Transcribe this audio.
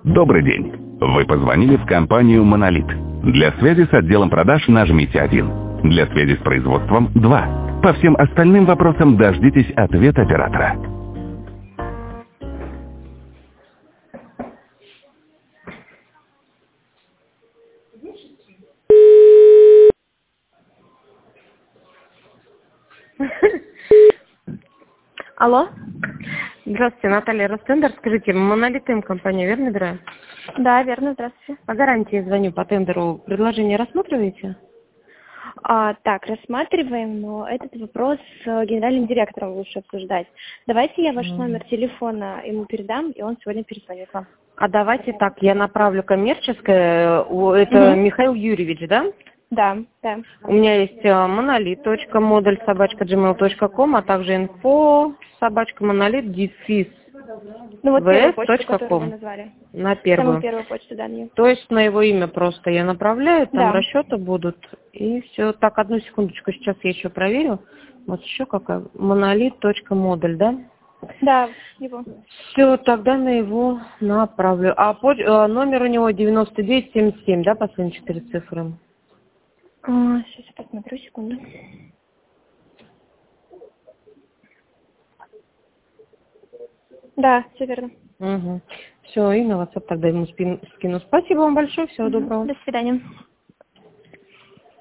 Добрый день. Вы позвонили в компанию «Монолит». Для связи с отделом продаж нажмите 1. Для связи с производством – 2. По всем остальным вопросам дождитесь ответа оператора. Алло? Здравствуйте, Наталья Ростендер. Скажите, «Монолит» компания, верно набираю? Да, верно, здравствуйте. По гарантии звоню по тендеру. Предложение рассматриваете? Так, рассматриваем, но этот вопрос с генеральным директором лучше обсуждать. Давайте я ваш номер телефона ему передам, и он сегодня перезвонит вам. А давайте так, я направлю коммерческое. Это Михаил Юрьевич, да? Да, да. У меня есть monolith.model@gmail.com, а также info@monolith-vs.com. Ну вот первую почту, которую вы назвали. На первую. Самую первую почту, да, мне. То есть на его имя просто я направляю, там Да. расчеты будут, и все. Так, одну секундочку, сейчас я еще проверю. Вот еще какая. monolith.model, да? Да, его. Все, тогда на его направлю. А номер у него 9977, да, последние 4 цифры? Сейчас я посмотрю, секунду. Да, все верно. Угу. Все, и на WhatsApp тогда ему скину. Спасибо вам большое, всего доброго. До свидания.